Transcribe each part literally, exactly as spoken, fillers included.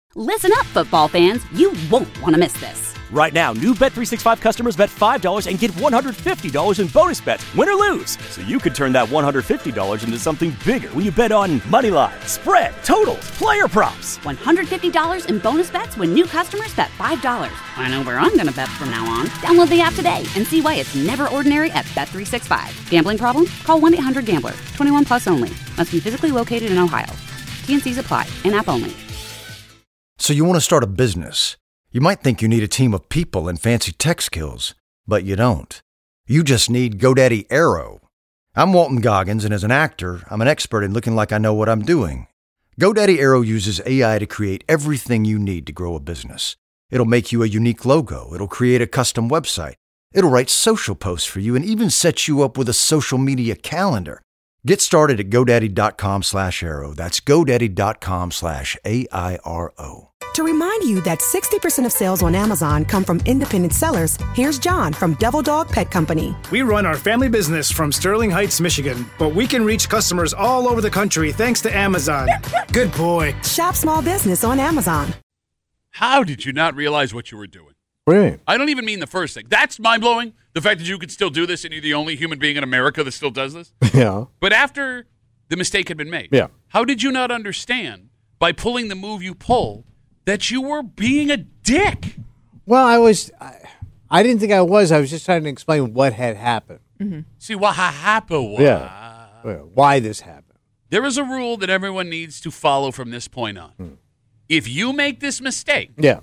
Listen up, football fans. You won't want to miss this. Right now, new Bet three sixty-five customers bet five dollars and get one hundred fifty dollars in bonus bets, win or lose. So you could turn that one hundred fifty dollars into something bigger when you bet on money line, spread, totals, player props. one hundred fifty dollars in bonus bets when new customers bet five dollars. I know where I'm going to bet from now on. Download the app today and see why it's never ordinary at Bet three sixty-five. Gambling problem? Call one eight hundred gambler. twenty-one plus only. Must be physically located in Ohio. T N Cs apply. In-app only. So you want to start a business. You might think you need a team of people and fancy tech skills, but you don't. You just need GoDaddy Aero. I'm Walton Goggins, and as an actor, I'm an expert in looking like I know what I'm doing. GoDaddy Aero uses A I to create everything you need to grow a business. It'll make you a unique logo. It'll create a custom website. It'll write social posts for you and even set you up with a social media calendar. Get started at GoDaddy.com slash Aero. That's GoDaddy.com slash A I R O. To remind you that sixty percent of sales on Amazon come from independent sellers, here's John from Devil Dog Pet Company. We run our family business from Sterling Heights, Michigan, but we can reach customers all over the country thanks to Amazon. Good boy. Shop small business on Amazon. How did you not realize what you were doing? What do you mean? I don't even mean the first thing. That's mind-blowing, the fact that you could still do this and you're the only human being in America that still does this. Yeah. But after the mistake had been made, yeah. How did you not understand, by pulling the move you pulled, that you were being a dick? Well, I was, I, I didn't think I was. I was just trying to explain what had happened. Mm-hmm. See, what ha- happened was. Yeah. Why this happened. There is a rule that everyone needs to follow from this point on. Hmm. If you make this mistake, yeah,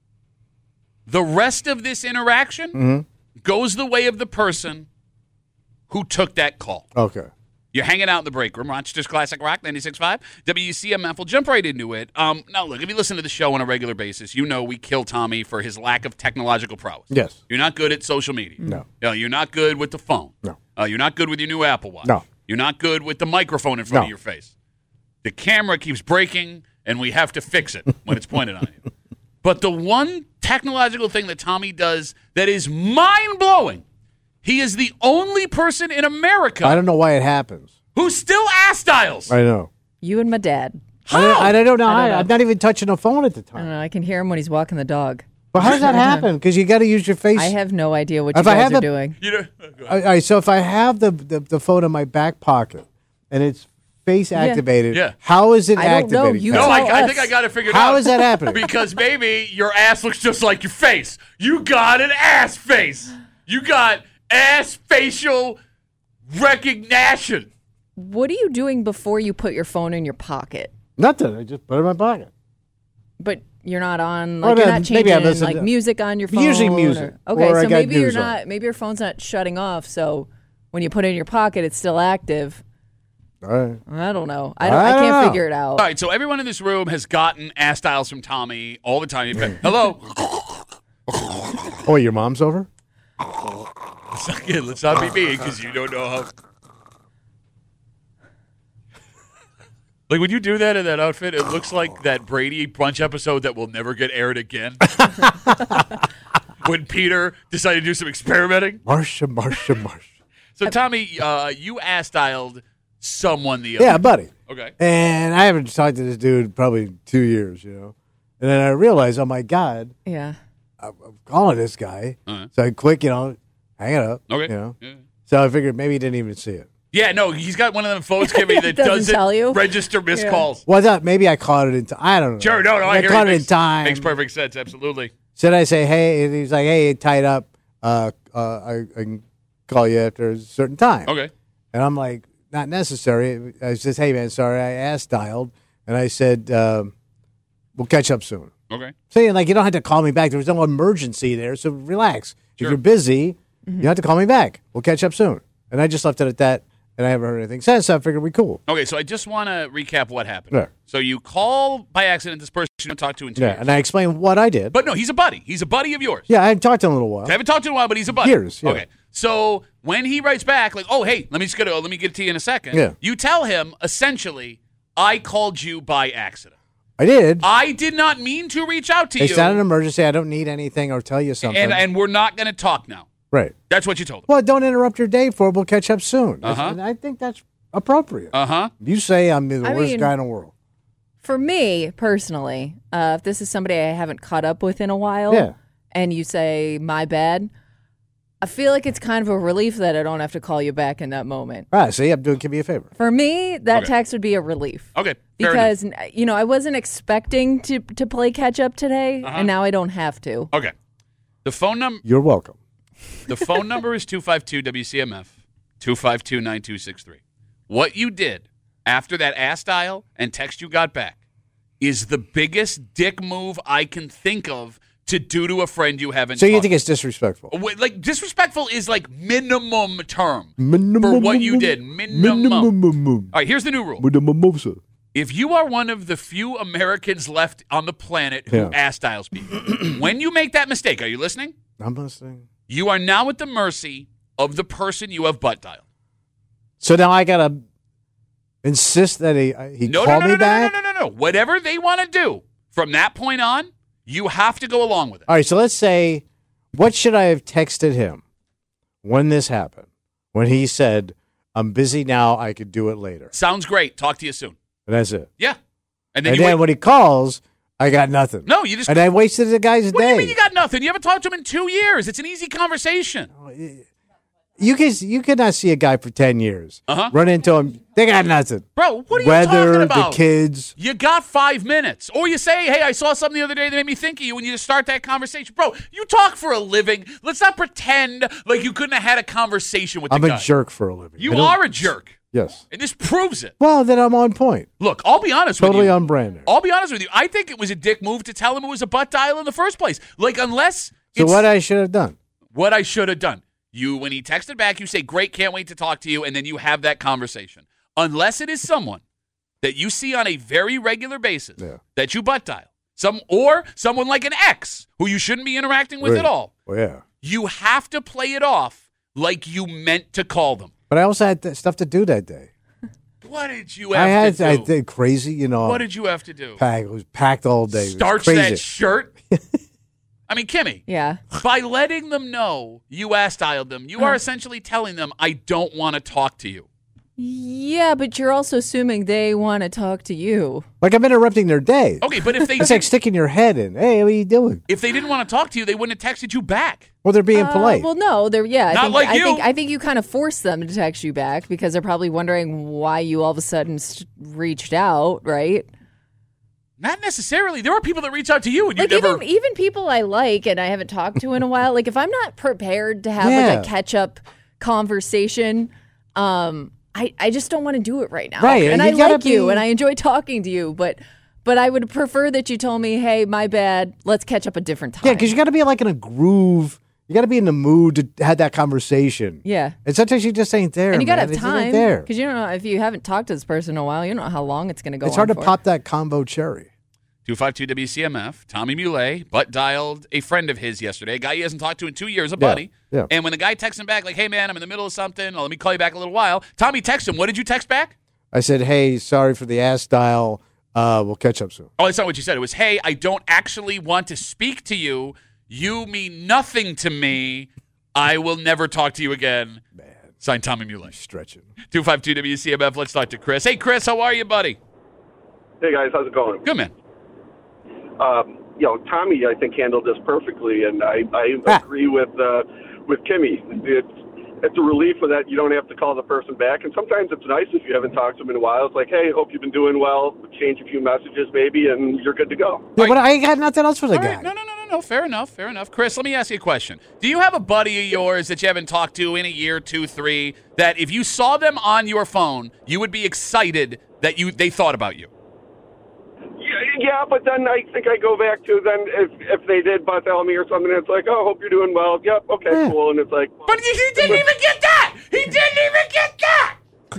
the rest of this interaction mm-hmm. goes the way of the person who took that call. Okay. You're hanging out in the break room, Rochester's Classic Rock, ninety-six point five, W C M F. We'll jump right into it. Um, now, look, if you listen to the show on a regular basis, you know we kill Tommy for his lack of technological prowess. Yes. You're not good at social media. No. You know, you're not good with the phone. No. Uh, you're not good with your new Apple Watch. No. You're not good with the microphone in front no. of your face. The camera keeps breaking, and we have to fix it when it's pointed on you. But the one technological thing that Tommy does that is mind-blowing, he is the only person in America. I don't know why it happens. Who still ass dials. I know. You and my dad. How? I don't, I don't know. I don't know. I, I'm not even touching a phone at the I time. don't know. I can hear him when he's walking the dog. But how does that happen? Because you got to use your face. I have no idea what you if I guys have are the, doing. You know, all right, so if I have the, the, the phone in my back pocket and it's face activated, Yeah. how is it I don't know. activated? You no, tell I, I us. think I got it figured How out. is that happening? Because maybe your ass looks just like your face. You got an ass face. You got ass facial recognition. What are you doing before you put your phone in your pocket? Nothing. I just put it in my pocket. But you're not on, Or like, you're then not maybe I changing, listen like, to- music on your phone. Usually music, Or, okay, or I so got maybe you're news on. not, maybe your phone's not shutting off, so when you put it in your pocket, it's still active. All right. I don't know. I don't. I I, don't can't know. figure it out. All right, so everyone in this room has gotten ass dials from Tommy all the time. You've got, hello. Oh, your mom's over? Let's not, get- let's not be mean because you don't know how. Like, when you do that in that outfit, it looks like that Brady Bunch episode that will never get aired again. When Peter decided to do some experimenting. Marsha, Marsha, Marsha. So, Tommy, uh, you ass dialed someone the other Yeah, buddy. Okay. And I haven't talked to this dude probably two years, you know. And then I realized, oh, my God, Yeah. I'm, I'm calling this guy. Uh-huh. So I click, you know, hang it up. Okay. You know. Yeah. So I figured maybe he didn't even see it. Yeah, no, he's got one of them phones, Kimmy, that Doesn't doesn't tell you? register missed Yeah. calls. Well, I thought maybe I caught it in time. I don't know. Sure, no, no, I, I hear caught it. it in Makes- time. Makes perfect sense, absolutely. So then I say, hey, and he's like, hey, tied up. Uh, uh, I, I can call you after a certain time. Okay. And I'm like, not necessary. I says, hey, man, sorry, I ass dialed. And I said, um, we'll catch up soon. Okay. Saying, like, you don't have to call me back. There was no emergency there, so relax. Sure. If you're busy, you don't have to call me back. We'll catch up soon. And I just left it at that, and I haven't heard anything since, so I figured we cool. Okay, so I just want to recap what happened. Yeah. So you call by accident this person you don't talk to in two Yeah, years. and I explained what I did. But no, he's a buddy. He's a buddy of yours. Yeah, I hadn't talked to him in a little while. I haven't talked to him in a while, but he's a buddy. Years, yeah. Okay. So when he writes back, like, oh, hey, let me just go to, let me get it to you in a second. Yeah. You tell him, essentially, I called you by accident. I did. I did not mean to reach out to It's you. not an emergency. I don't need anything or tell you something. and, and we're not going to talk now. right. That's what you told him. Well, don't interrupt your day for it. We'll catch up soon. That's- Uh-huh. and I think that's appropriate. Uh-huh. You say I'm the I worst mean- guy in the world. For me, personally, uh, if this is somebody I haven't caught up with in a while, Yeah. and you say, my bad, I feel like it's kind of a relief that I don't have to call you back in that moment. All right, see, I'm doing Kimmy a favor. For me, that Okay. text would be a relief. Okay. fair Because, enough. you know, I wasn't expecting to, to play catch up today, Uh-huh. and now I don't have to. Okay. The phone number You're welcome. the phone number is two five two W C M F, two five two, nine two six three. What you did after that ass dial and text you got back is the biggest dick move I can think of to do to a friend you haven't So you talked think it's disrespectful? Wait, like disrespectful is like minimum term Minimum, for what you did. Minimum. Minimum. All right, here's the new rule. With a mimosa. If you are one of the few Americans left on the planet who Yeah. ass dials people, when you make that mistake, are you listening? I'm listening. You are now at the mercy of the person you have butt dialed. So now I gotta insist that he he No, call no, no, me no, back. no, no, no, no, no. Whatever they want to do from that point on, you have to go along with it. All right, so let's say, what should I have texted him when this happened? When he said, "I'm busy now, I could do it later," Sounds great. Talk to you soon. and that's it. Yeah. And then And you then wait- when he calls, I got nothing. No, you just and I wasted the guy's What do day. you mean you got nothing? You haven't talked to him in two years. It's an easy conversation. You can you cannot see a guy for ten years. Uh-huh. Run into him, they got nothing. Bro, what are you Weather, talking the about? kids. You got five minutes. Or you say, hey, I saw something the other day that made me think of you, and you just start that conversation. Bro, you talk for a living. Let's not pretend like you couldn't have had a conversation with the I'm guy. a jerk for a living. You I don't- are a jerk. Yes. And this proves it. Well, then I'm on point. Look, I'll be honest Totally with you. on brand. there. I'll be honest with you. I think it was a dick move to tell him it was a butt dial in the first place. Like, unless So it's what I should have done? what I should have done. You, when he texted back, you say, great, can't wait to talk to you, and then you have that conversation. Unless it is someone that you see on a very regular basis Yeah. that you butt dial, some or someone like an ex who you shouldn't be interacting with Right. at all, Well, yeah. you have to play it off like you meant to call them. But I also had th- stuff to do that day. What did you have I had to I do? did crazy, you know. What did you have to do? pack? It was packed all day. It was Starch crazy. that shirt? I mean, Kimmy, Yeah. by letting them know you ass dialed them, you are essentially telling them, I don't want to talk to you. Yeah, but you're also assuming they want to talk to you. Like I'm interrupting their day. Okay, but if they It's like sticking your head in. Hey, what are you doing? if they didn't want to talk to you, they wouldn't have texted you back. Well, they're being Uh, polite. Well, no, they're yeah. I Not think, like I you. think I think you kind of forced them to text you back because they're probably wondering why you all of a sudden st- reached out, right? Not necessarily. There are people that reach out to you and you Like never. even even people I like and I haven't talked to in a while. Like if I'm not prepared to have Yeah. like a catch up conversation, um, I I just don't want to do it right now. Right, and and I you gotta like you be- and I enjoy talking to you, but. But I would prefer that you told me, hey, my bad, let's catch up a different time. yeah, because you got to be like in a groove. You got to be in the mood to have that conversation. Yeah. And sometimes you just ain't there. And you got to man. have It just ain't time. there. Because you don't know, if you haven't talked to this person in a while, you don't know how long it's going to go It's hard on to for. pop that combo cherry. two five two W C M F, Tommy Muley, butt dialed a friend of his yesterday, a guy he hasn't talked to in two years, a buddy. yeah. And when the guy texts him back, like, hey, man, I'm in the middle of something. Let me call you back in a little while. Tommy texts him. What did you text back? I said, hey, sorry for the ass dial. Uh, we'll catch up soon. Oh, that's not what you said. It was, hey, I don't actually want to speak to you. You mean nothing to me. I will never talk to you again. Man, Signed, Tommy Muley. stretching. two five two W C M F. Let's talk to Chris. Hey, Chris, how are you, buddy? Hey guys, how's it going? Good, man. Um, you know, Tommy, I think handled this perfectly, and I, I Ah. agree with uh, with Kimmy. It's it's a relief for that you don't have to call the person back, and sometimes it's nice if you haven't talked to them in a while. It's like, hey, hope you've been doing well. Change a few messages maybe, and you're good to go. Yeah, but I ain't got nothing else for the All guy. right. No, no, no, no, no. Fair enough. Fair enough. Chris, let me ask you a question. Do you have a buddy of yours that you haven't talked to in a year, two, three, that if you saw them on your phone, you would be excited that you they thought about you? Yeah, yeah, but then I think I go back to then if if they did butt dial me or something, it's like, oh, hope you're doing well. Yep, okay, Yeah. cool. And it's like, But he he didn't even get that. He didn't even get that.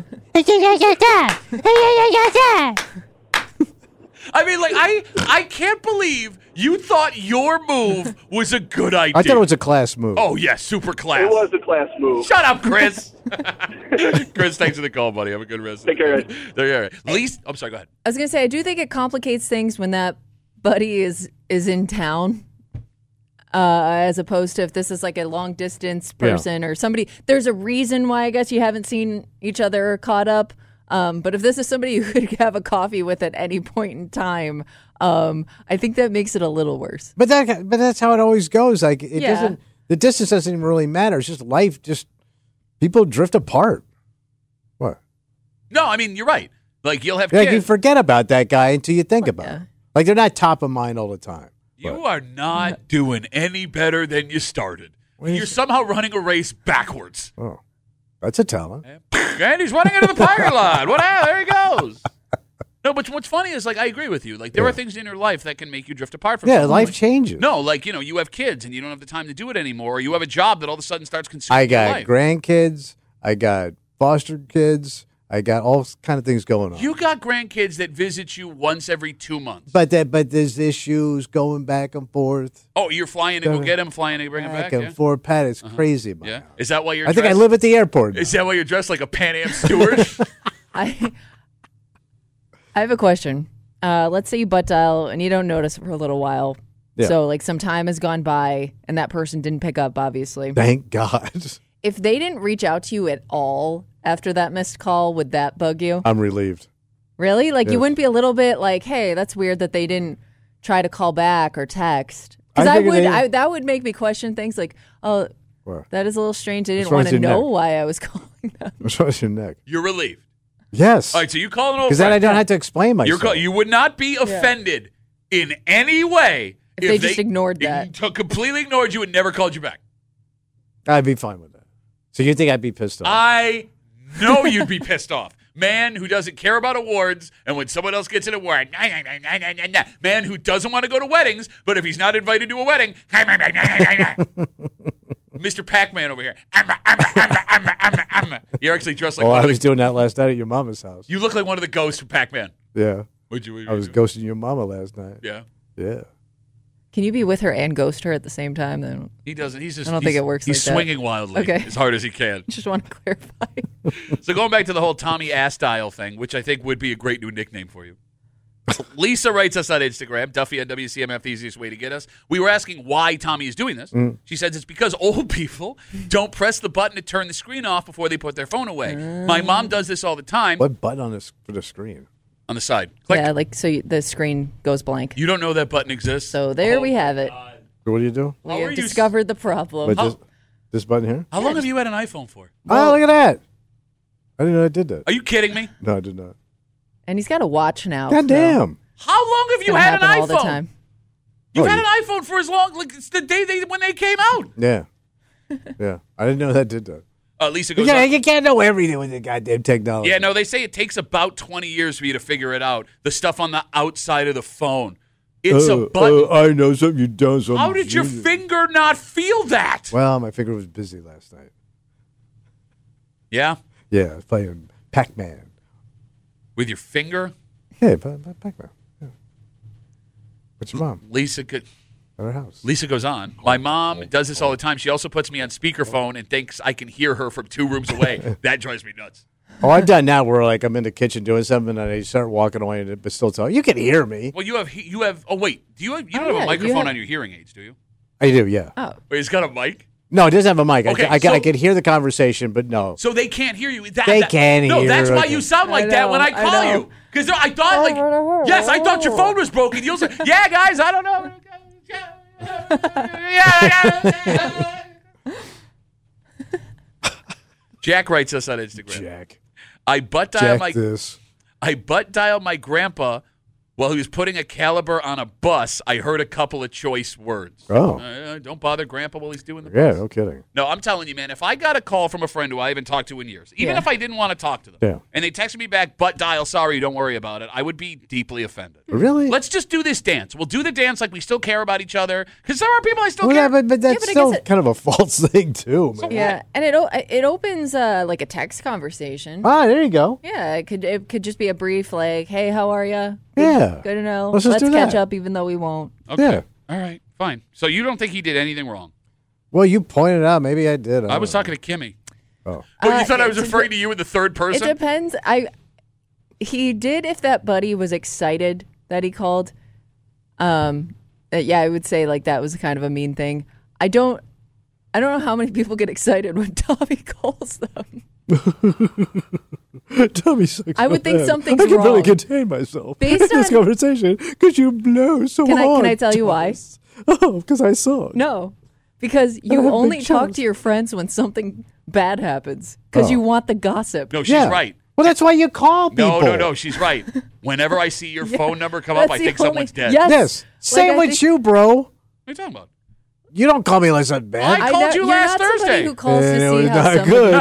I mean, like, I I can't believe you thought your move was a good idea. I thought it was a class move. Oh, yeah, super class. it was a class move. Shut up, Chris. Chris, thanks for the call, buddy. Have a good rest of the Take care, day. There you are. Least, I'm sorry, go ahead. I was going to say, I do think it complicates things when that buddy is is in town. Uh, as opposed to if this is like a long distance person or somebody, there's a reason why I guess you haven't seen each other or caught up. Um, but if this is somebody you could have a coffee with at any point in time, um, I think that makes it a little worse. But that, but that's how it always goes. Like it Yeah. doesn't. The distance doesn't even really matter. It's just life. Just people drift apart. What? No, I mean, you're right. Like, you'll have Like kids. you forget about that guy until you think about yeah. it. Like they're not top of mind all the time. You But- are not doing any better than you started. What is You're it? somehow running a race backwards. Oh, that's a talent. And he's running into the parking lot. What? There he goes. No, but what's funny is, like, I agree with you. Like, there Yeah. are things in your life that can make you drift apart from Yeah, someone. life Like- changes. No, like, you know, you have kids and you don't have the time to do it anymore, or you have a job that all of a sudden starts consuming I your got life. grandkids. I got foster kids. I got all kind of things going on. You got grandkids that visit you once every two months. But that, but there's issues going back and forth, Oh, you're flying to go get him, flying to bring him back back? and Yeah? forth. Pat, it's crazy. About Yeah. now. Is that why you're I think I dressed- live at the airport. now. Is that why you're dressed like a Pan Am steward? I I have a question. Uh, let's say you butt dial and you don't notice for a little while. Yeah. So like some time has gone by and that person didn't pick up, obviously. Thank God. If they didn't reach out to you at all after that missed call, would that bug you? I'm relieved. Really? Like Yes. you wouldn't be a little bit like, hey, that's weird that they didn't try to call back or text? Because I I, figured would, they- I, that would make me question things like, oh, What? that is a little strange. They didn't What's wrong want with to your know neck? why I was calling them. What's wrong with your neck? You're relieved. Yes. All right, so you call an old Because then friend. I don't have to explain myself. You're call, you would not be offended in any way If they just ignored that. t- completely ignored you and never called you back. I'd be fine with that. So you think I'd be pissed off? I know you'd be pissed off. Man who doesn't care about awards, and when someone else gets an award, nah, nah, nah, nah, nah, nah, nah. Man who doesn't want to go to weddings, but if he's not invited to a wedding, nah, nah, nah, nah, nah, nah. Mister Pac-Man over here. Amma, amma, amma, amma, amma, amma. You're actually dressed like oh, one I of was the, doing that last night at your mama's house. you look like one of the ghosts from Pac-Man. Yeah. What'd you, what'd you I was do? ghosting your mama last night. Yeah. Yeah. Can you be with her and ghost her at the same time? Then He doesn't. He's just. I don't he's, think it works He's like that. swinging wildly Okay. as hard as he can. just want to clarify. So going back to the whole Tommy Ass Dial thing, which I think would be a great new nickname for you. Lisa writes us on Instagram, Duffy on W C M F, the easiest way to get us. We were asking why Tommy is doing this. Mm. She says it's because old people don't press the button to turn the screen off before they put their phone away. My mom does this all the time What button on this for the screen? on the side. Click. Yeah, like so you, the screen goes blank. You don't know that button exists. So there Oh we have it. God. What do you do? We How have are you discovered the problem. Wait, How- this, this button here? How long have you had an iPhone for? oh, look at that. I didn't know I did that. Are you kidding me? No, I did not. And he's got a watch now. God so damn. How long have it's you gonna had an happen iPhone? all the time. You've Oh, had you- an iPhone for as long, like it's the day they when they came out. Yeah. Yeah. I didn't know that did that. Uh, Lisa You goes. can't, on- you can't know everything with the goddamn technology. Yeah, no, they say it takes about twenty years for you to figure it out. The stuff on the outside of the phone. It's Oh, a button. oh, I know something you done. Something How did your you- finger not feel that? Well, my finger was busy last night. Yeah, Yeah, I was playing Pac-Man. with your finger? Yeah, Pa- Pa- Pac-Man. Yeah. What's your mom? Lisa could. At her house. Lisa goes on. My mom does this all the time. She also puts me on speakerphone and thinks I can hear her from two rooms away. That drives me nuts. Oh, I've done that where like I'm in the kitchen doing something and I start walking away and it, but still talking. You can hear me. Well, you have you have. Oh wait, do you have, you don't Oh, have yeah, a you microphone have- on your hearing aids, do you? I do, yeah. Oh, Wait, it's got a mic. No, it doesn't have a mic. Okay, I, I, can, so- I can hear the conversation, but no. So they can't hear you. That, They that- can No, hear, that's why okay. you sound like I that when know, I I call know. you. Because I thought like, yes, I thought your phone was broken. You'll say, yeah, guys, I don't know. Jack writes us on Instagram. Jack. I butt dial Jack my this. I butt dialed my grandpa while he was putting a caliber on a bus. I heard a couple of choice words. Oh. Uh, don't bother grandpa while he's doing the Yeah, bus. no kidding. No, I'm telling you, man, if I got a call from a friend who I haven't talked to in years, even Yeah. if I didn't want to talk to them, Yeah. and they texted me back, butt dial, sorry, don't worry about it, I would be deeply offended. Really? Let's just do this dance. We'll do the dance like we still care about each other, because there are people I still Well, care yeah, but, but that's but I still guess it- kind of a false thing, too, man. yeah, and it o- it opens uh, like a text conversation. Ah, there you go. Yeah, it could it could just be a brief like, "Hey, how are you? Yeah. Good to know. Let's Let's, just do catch that. up, even though we won't." Okay. Yeah. All right, fine. So you don't think he did anything wrong? Well, you pointed out. Maybe I did. I was don't talking to Kimmy. know. Oh. But Uh, you thought I was it- referring to you in the third It person? depends. I he did if that buddy was excited that he called. Um, uh, yeah, I would say like that was kind of a mean thing. I don't. I don't know how many people get excited when Tommy calls them. Tommy sucks. I would so think bad. something's I can wrong. barely contain myself Based in this on- conversation because you blow so Can I- hard. can I tell you why? Thomas. Oh, because I suck. No, because I you have only big talk chest. to your friends when something bad happens because Oh. you want the gossip. No, she's Yeah. right. Well, that's why you call people. No, no, no. She's right. Whenever I see your phone number come up, That's I the think only- someone's dead. Yes. Yes. Same I with think- you, bro. What are you talking about? You don't call me like something bad. I called know- you you're last not somebody Thursday. who calls And to it see was how not somebody. good.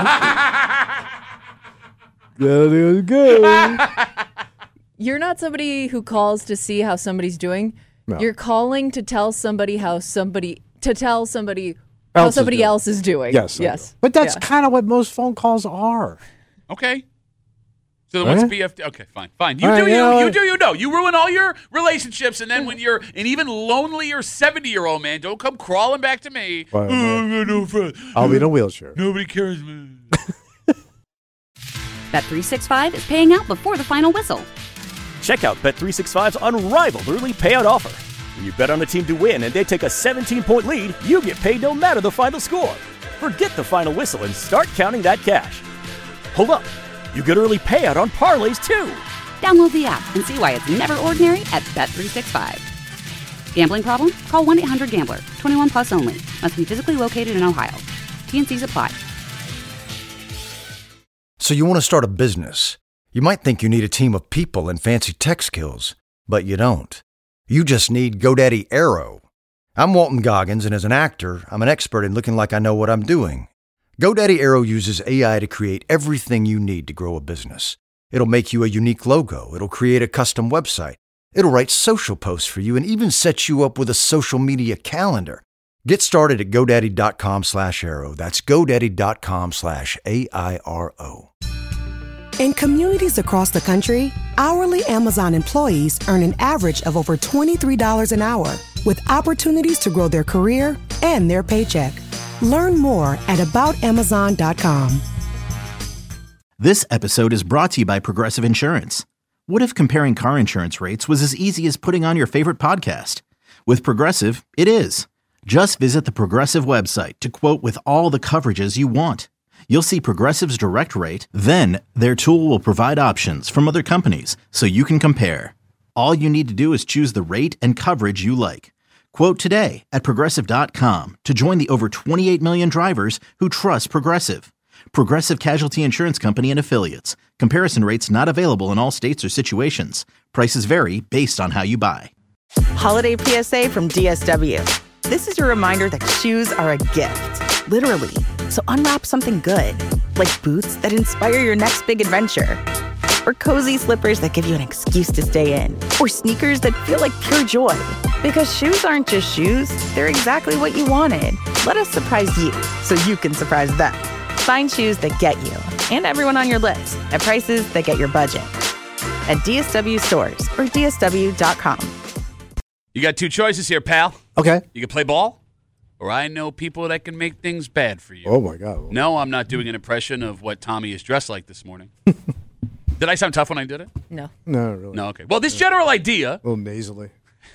Yeah, it was good. You're not somebody who calls to see how somebody's doing. No. You're calling to tell somebody how somebody to tell somebody how Else is somebody doing. else is doing. Yes. I yes. know. But that's Yeah. kind of what most phone calls are. Okay. So then what's Huh? B F D? Okay, fine, fine. You All do right, you. you know You what? do you. No, you ruin all your relationships, and then when you're an even lonelier seventy-year-old man, don't come crawling back to me. Well, oh, no. I got no friends. I'll be in a wheelchair. Nobody cares, man. Bet three sixty-five is paying out before the final whistle. Check out Bet three sixty-five's unrivaled early payout offer. When you bet on a team to win and they take a seventeen-point lead, you get paid no matter the final score. Forget the final whistle and start counting that cash. Hold up. You get early payout on parlays, too. Download the app and see why it's never ordinary at Bet three sixty-five. Gambling problem? Call one eight hundred gambler. twenty-one plus only. Must be physically located in Ohio. T N Cs apply. So you want to start a business. You might think you need a team of people and fancy tech skills, but you don't. You just need GoDaddy Aero. I'm Walton Goggins, and as an actor, I'm an expert in looking like I know what I'm doing. GoDaddy Aero uses A I to create everything you need to grow a business. It'll make you a unique logo. It'll create a custom website. It'll write social posts for you and even set you up with a social media calendar. Get started at GoDaddy.com slash Aero. That's GoDaddy.com slash A I R O. In communities across the country, hourly Amazon employees earn an average of over twenty-three dollars an hour, with opportunities to grow their career and their paycheck. Learn more at about amazon dot com. This episode is brought to you by Progressive Insurance. What if comparing car insurance rates was as easy as putting on your favorite podcast? With Progressive, it is. Just visit the Progressive website to quote with all the coverages you want. You'll see Progressive's direct rate, then their tool will provide options from other companies so you can compare. All you need to do is choose the rate and coverage you like. Quote today at Progressive dot com to join the over twenty-eight million drivers who trust Progressive. Progressive Casualty Insurance Company and Affiliates. Comparison rates not available in all states or situations. Prices vary based on how you buy. Holiday P S A from D S W. This is your reminder that shoes are a gift, literally. So unwrap something good, like boots that inspire your next big adventure, or cozy slippers that give you an excuse to stay in, or sneakers that feel like pure joy. Because shoes aren't just shoes, they're exactly what you wanted. Let us surprise you so you can surprise them. Find shoes that get you and everyone on your list at prices that get your budget. At D S W stores or D S W dot com. You got two choices here, pal. Okay. You can play ball, or I know people that can make things bad for you. Oh, my God. No, I'm not doing an impression of what Tommy is dressed like this morning. Did I sound tough when I did it? No. No, really. No, okay. Well, this general idea A little nasally.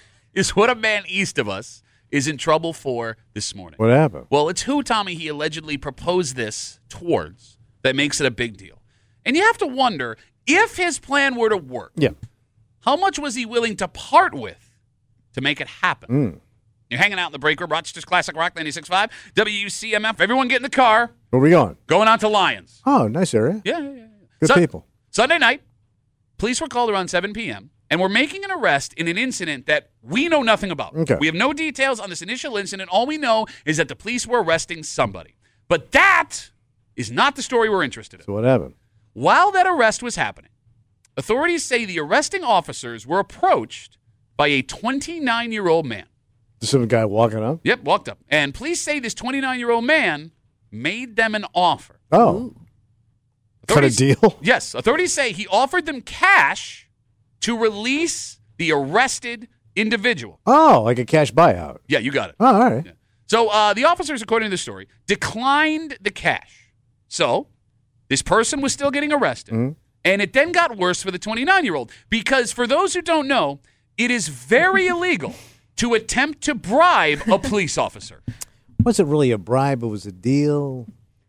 is what a man east of us is in trouble for this morning. What happened? Well, it's who, Tommy, he allegedly proposed this towards that makes it a big deal. And you have to wonder, if his plan were to work, Yeah. how much was he willing to part with to make it happen? Mm. You're hanging out in the break room, Rochester's Classic Rock ninety-six point five, W C M F. Everyone get in the car. Where are we going? Going out to Lions. Oh, nice area. Yeah, yeah, yeah. Good Sun- people. Sunday night, police were called around seven p.m., and we're making an arrest in an incident that we know nothing about. Okay. We have no details on this initial incident. All we know is that the police were arresting somebody. But that is not the story we're interested in. So what happened? While that arrest was happening, authorities say the arresting officers were approached by a twenty-nine-year-old man. Some guy walking up? Yep, walked up. And police say this twenty-nine-year-old man made them an offer. Oh. Cut a Authorities- deal? Yes. Authorities say he offered them cash to release the arrested individual. Oh, like a cash buyout. Yeah, you got it. Oh, all right. Yeah. So uh, the officers, according to the story, declined the cash. So this person was still getting arrested. Mm-hmm. And it then got worse for the twenty-nine-year-old. Because for those who don't know, it is very illegal to attempt to bribe a police officer. Was it really a bribe? It was a deal.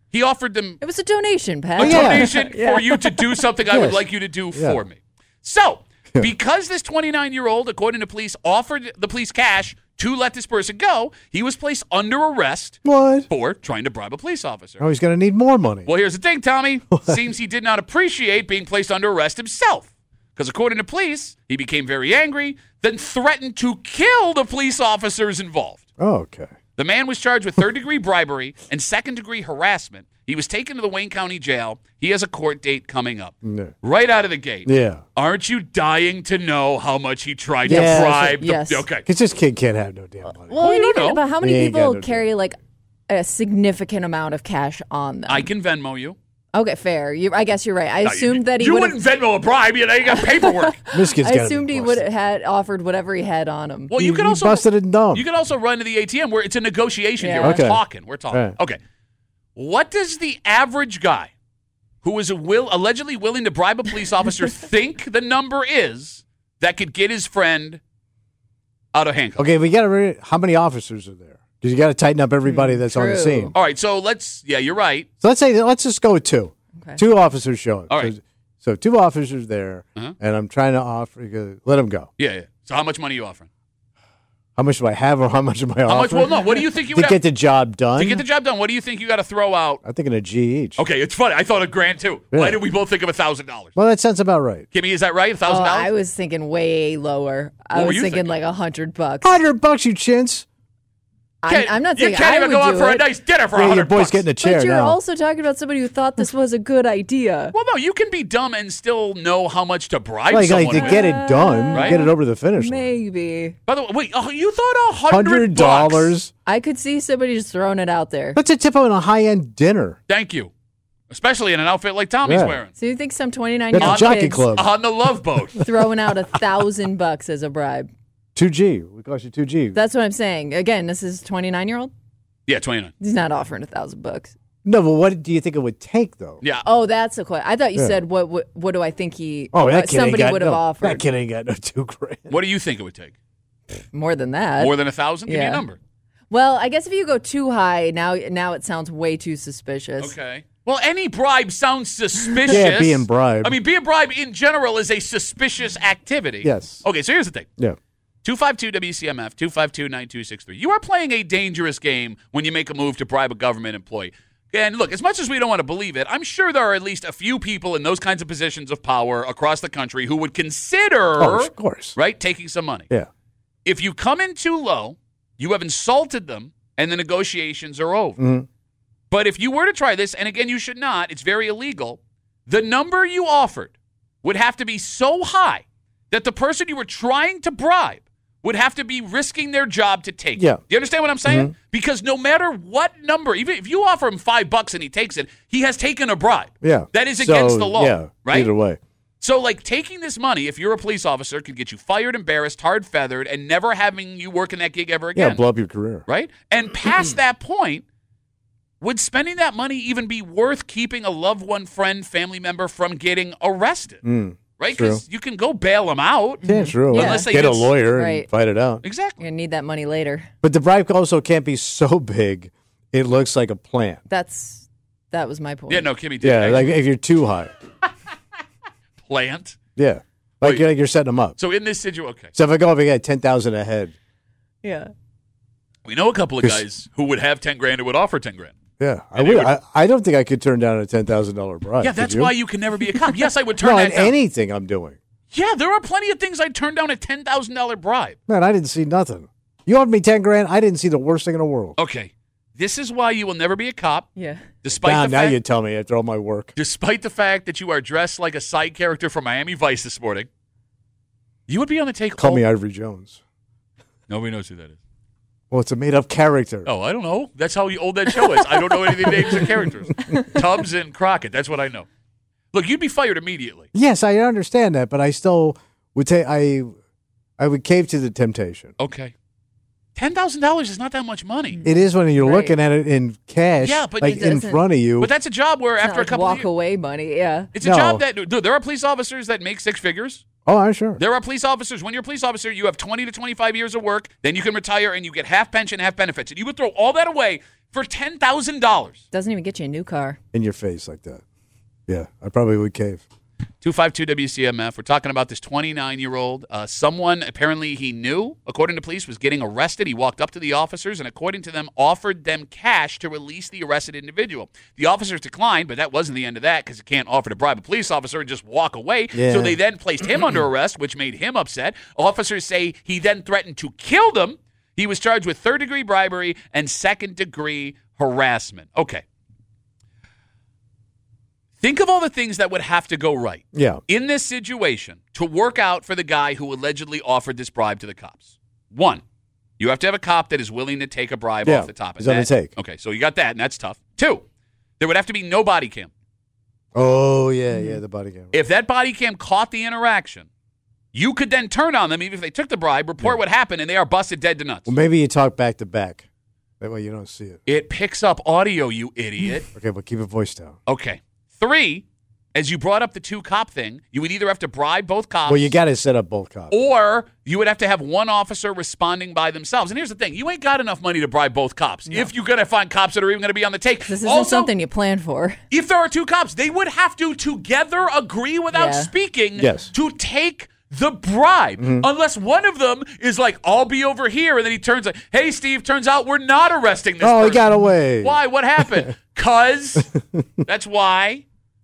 He offered them It was a donation, Pat. a Oh, yeah. donation Yeah. for you to do something I would Yes. like you to do Yeah. for me. So, because this twenty-nine-year-old, according to police, offered the police cash to let this person go, he was placed under arrest What? for trying to bribe a police officer. Oh, he's going to need more money. Well, here's the thing, Tommy. Seems he did not appreciate being placed under arrest himself. Because according to police, he became very angry, then threatened to kill the police officers involved. Oh, okay. The man was charged with third-degree bribery and second-degree harassment. He was taken to the Wayne County Jail. He has a court date coming up. No. Right out of the gate. Yeah. Aren't you dying to know how much he tried Yeah, to bribe? yes. The, okay. Because this kid can't have no damn money. Well, Well, and you even know. about how many He ain't people got no carry like a significant amount of cash on them? I can Venmo you. Okay, fair. You, I guess you're right. I No, assumed you, that he You would wouldn't have. Venmo a bribe. You know, you got paperwork. This kid's I gotta be assumed he busted. would have had offered whatever he had on him. Well, you He- can he also busted and dumb. You can also run to the A T M where it's a negotiation Yeah. here. We're Okay. talking. We're talking. Right. Okay. What does the average guy who is a will, allegedly willing to bribe a police officer think the number is that could get his friend out of handcuffs? Okay, we got to. Re- how many officers are there? Because you got to tighten up everybody that's on the true. scene. All right. So let's. Yeah, you're right. So let's say let's just go with two. Okay. Two officers show up. All right. So, so two officers there, Uh-huh. and I'm trying to offer. Let them go. Yeah. Yeah. So how much money are you offering? How much do I have, or how much am I How much? offering? Well, no. What do you think you to would get have the job done? to get the job done? What do you think you got to throw out? I'm thinking a G each. Okay, it's funny. I thought a grand too. Why Yeah. did we both think of a thousand dollars? Well, that sounds about right. Kimmy, is that right? A Oh, thousand I dollars? was thinking way lower. I What were was you thinking, thinking? like a hundred bucks. Hundred bucks, you chintz. I'm, I'm not saying You can't I even would go out do for a it. nice dinner for a Yeah, your hundred boy's bucks. getting a chair But you're now. also talking about somebody who thought this was a good idea. Well, no, you can be dumb and still know how much to bribe Like, like someone to with. get it done, Right? get it over the finish line. Maybe. By the way, wait, oh, you thought a hundred Hundred bucks? dollars. I could see somebody just throwing it out there. That's a tip on a high end dinner. Thank you. Especially in an outfit like Tommy's Yeah. wearing. So you think some twenty-nine That's year a old jockey kids club. On the Love Boat. throwing out a thousand bucks as a bribe? Two G. We cost you two G. That's what I'm saying. Again, this is twenty-nine year old. Yeah, twenty-nine. He's not offering a thousand bucks. No, but what do you think it would take though? Yeah. Oh, that's a question. I thought you Yeah. said what, what what do I think he Oh, that what kid ain't somebody got would have no, offered That kid ain't got no two grand. What do you think it would take? more than that. More than a thousand? Give me Yeah. a number. Well, I guess if you go too high, now now it sounds way too suspicious. Okay. Well, any bribe sounds suspicious. Yeah, being bribed. I mean, being bribed in general is a suspicious activity. Yes. Okay, so here's the thing. Yeah. two five two W C M F, two five two, nine two six three. You are playing a dangerous game when you make a move to bribe a government employee. And look, as much as we don't want to believe it, I'm sure there are at least a few people in those kinds of positions of power across the country who would consider, Oh, of course. right, taking some money. Yeah. If you come in too low, you have insulted them, and the negotiations are over. Mhm. But if you were to try this, and again, you should not, it's very illegal, the number you offered would have to be so high that the person you were trying to bribe would have to be risking their job to take Yeah. it. You understand what I'm saying? Mhm. Because no matter what number, even if you offer him five bucks and he takes it, he has taken a bribe. Yeah. That is So, against the law, Yeah. right? Either way. So, like, taking this money, if you're a police officer, could get you fired, embarrassed, hard feathered, and never having you work in that gig ever again. Yeah. Blow up your career. Right? And past that point, would spending that money even be worth keeping a loved one, friend, family member from getting arrested? Mm. Right? True. Because you can go bail them out. Yeah, true. Yeah. Unless they Get a get- lawyer Right. and fight it out. Exactly. You're gonna need that money later. But the bribe also can't be so big it looks like a plan. That's that was my point. Yeah, no, Kimmy did. Yeah, Actually, like if you're too high. plant. Yeah. Like Wait. you're, like you're setting them up. So in this situation, okay. So if I go up and get ten thousand ahead, Yeah. We know a couple of 'Cause- guys who would have ten grand and would offer ten grand. yeah, I And would. it would- I, I don't think I could turn down a ten thousand dollar bribe. Yeah, Could that's you? why you can never be a cop. Yes, I would turn No, that in down. anything I'm doing. Yeah, there are plenty of things I'd turn down a ten thousand dollars bribe. Man, I didn't see nothing. You offered me ten grand. I didn't see the worst thing in the world. Okay. This is why you will never be a cop, Yeah. despite now, the now fact you tell me after all my work. despite the fact that you are dressed like a side character from Miami Vice this morning. You would be on the take. Call all- me Ivory Jones. Nobody knows who that is. Well, it's a made up character. Oh, I don't know. That's how old that show is. I don't know any of the names of characters. Tubbs and Crockett. That's what I know. Look, you'd be fired immediately. Yes, I understand that, but I still would take. I, I would cave to the temptation. Okay. ten thousand dollars is not that much money. It is when you're Right. looking at it in cash, Yeah, but like it in doesn't- front of you. But that's a job where It's after not a like couple walk of years, away money. Yeah. it's a No. job that dude, there are police officers that make six figures. Oh, I'm sure. There are police officers. When you're a police officer, you have twenty to twenty-five years of work. Then you can retire and you get half pension, half benefits. And you would throw all that away for ten thousand dollars. Doesn't even get you a new car. In your face like that. Yeah, I probably would cave. two five two W C M F. We're talking about this twenty-nine-year-old. Uh, someone apparently he knew, according to police, was getting arrested. He walked up to the officers and, according to them, offered them cash to release the arrested individual. The officers declined, but that wasn't the end of that because you can't offer to bribe a police officer and just walk away. Yeah. So they then placed him under arrest, which made him upset. Officers say he then threatened to kill them. He was charged with third-degree bribery and second-degree harassment. Okay. Think of all the things that would have to go right Yeah. in this situation to work out for the guy who allegedly offered this bribe to the cops. One, you have to have a cop that is willing to take a bribe Yeah, off the top. he's on the take. Okay, so you got that, and that's tough. Two, there would have to be no body cam. Oh, yeah, yeah, the body camera. If that body cam caught the interaction, you could then turn on them, even if they took the bribe, report what happened, and they are busted dead to nuts. Well, maybe you talk back to back. That way you don't see it. It picks up audio, you idiot. Okay, but keep your voice down. Okay. Three, as you brought up the two cop thing, you would either have to bribe both cops. Well, you got to set up both cops. Or you would have to have one officer responding by themselves. And here's the thing. You ain't got enough money to bribe both cops. No. If you're going to find cops that are even going to be on the take. This isn't also, something you plan for. If there are two cops, they would have to together agree without Yeah. speaking Yes. to take the bribe. Mm-hmm. Unless one of them is like, I'll be over here. And then he turns like, hey, Steve, turns out we're not arresting this Oh, person. he got away. Why? What happened? Because that's why.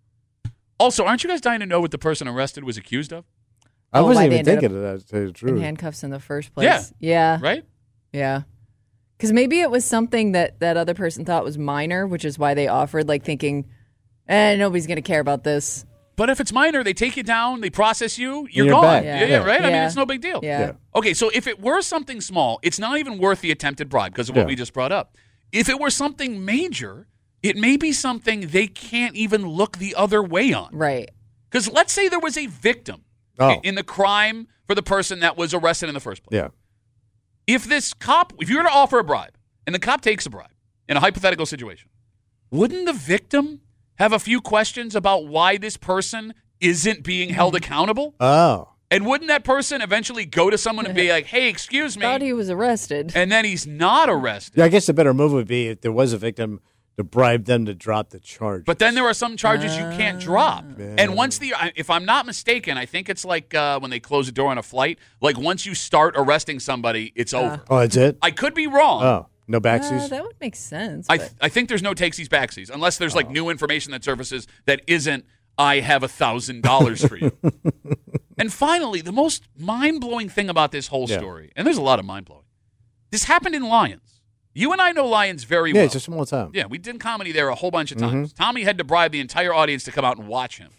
Also, aren't you guys dying to know what the person arrested was accused of? I Oh, why wasn't they even ended thinking of that, to tell you the In truth. handcuffs in the first place. Yeah. Yeah. Right? Yeah. Because maybe it was something that that other person thought was minor, which is why they offered, like thinking, eh, nobody's going to care about this. But if it's minor, they take you down, they process you, you're, you're gone. back. Yeah, Yeah. yeah, right? I mean, Yeah. it's no big deal. Yeah. Yeah. Okay, so if it were something small, it's not even worth the attempted bribe because of what Yeah. we just brought up. If it were something major, it may be something they can't even look the other way on. Right. Because let's say there was a victim Oh. i- in the crime for the person that was arrested in the first place. Yeah. If this cop, if you were to offer a bribe and the cop takes a bribe in a hypothetical situation, wouldn't the victim have a few questions about why this person isn't being held accountable? Oh. And wouldn't that person eventually go to someone and be like, hey, excuse me, Thought he was arrested. and then he's not arrested? Yeah, I guess the better move would be if there was a victim to bribe them to drop the charge. But then there are some charges you can't drop. Yeah. And once the, I- if I'm not mistaken, I think it's like uh, when they close the door on a flight, like once you start arresting somebody, it's over. Oh, that's it? I could be wrong. Oh, no Uh, backsies? that would make sense. I, but- I think there's no takesies backsies unless there's like new information that surfaces that isn't, I have a thousand dollars for you. And finally, the most mind-blowing thing about this whole Yeah. story, and there's a lot of mind-blowing, this happened in Lyons. You and I know Lyons very Yeah, well. it's a small town. Yeah, we did comedy there a whole bunch of times. Tommy had to bribe the entire audience to come out and watch him.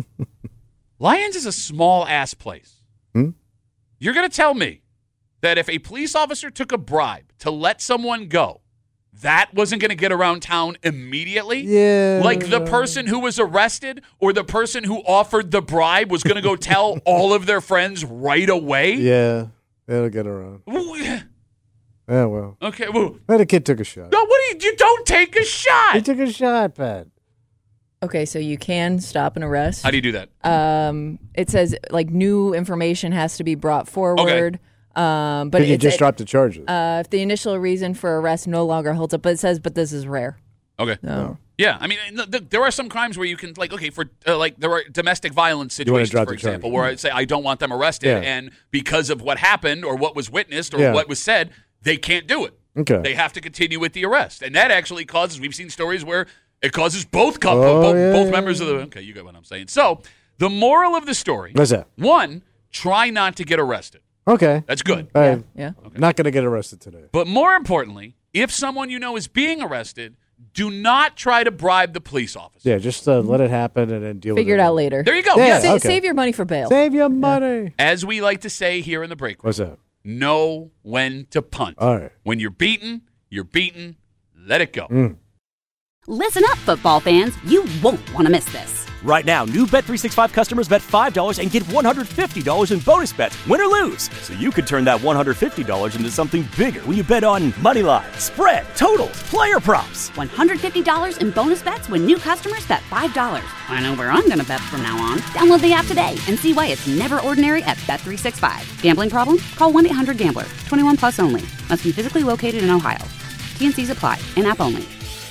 Lyons is a small-ass place. Hmm? You're going to tell me that if a police officer took a bribe to let someone go, that wasn't going to get around town immediately? Yeah. Like the person who was arrested or the person who offered the bribe was going to go tell all of their friends right away? Yeah, it'll get around. Yeah. Yeah, well. Okay, well, That kid took a shot. no, what do you, you don't take a He shot. took a shot, Pat. okay, so you can stop an arrest. How do you do that? Um, it says like new information has to be brought forward. Um, but But you it's, just it, dropped the charges. uh, if the initial reason for arrest no longer holds up, but it says, but this is rare. Okay. No. Yeah, I mean, th- th- there are some crimes where you can, like, okay, for uh, like there are domestic violence You wanna situations, drop for the charge. example, where I say I don't want them arrested, Yeah. and because of what happened or what was witnessed or Yeah. what was said, they can't do it. Okay. They have to continue with the arrest, and that actually causes. We've seen stories where it causes both co- Oh, both, yeah, both yeah, members of the. Okay, you get what I'm saying. So the moral of the story: What's that? one, try not to get arrested. Okay. That's good. All right. Yeah. Not going to get arrested today. But more importantly, if someone you know is being arrested, do not try to bribe the police officer. Yeah, just uh, let it happen and then deal Figure with it it. out later. There you go. Yeah. Yes. Sa- okay. Save your money for bail. Save your money. As we like to say here in the break room, What's that? know when to punt. All right. When you're beaten, you're beaten. Let it go. Mm. Listen up, football fans. You won't want to miss this. Right now, new Bet three sixty-five customers bet five dollars and get one hundred fifty dollars in bonus bets, win or lose. So you could turn that one hundred fifty dollars into something bigger when you bet on money line, spread, totals, player props. one hundred fifty dollars in bonus bets when new customers bet five dollars. I know where I'm going to bet from now on. Download the app today and see why it's never ordinary at Bet three sixty-five. Gambling problem? Call one eight hundred gambler. twenty-one plus only. Must be physically located in Ohio. T N Cs apply. In-app only.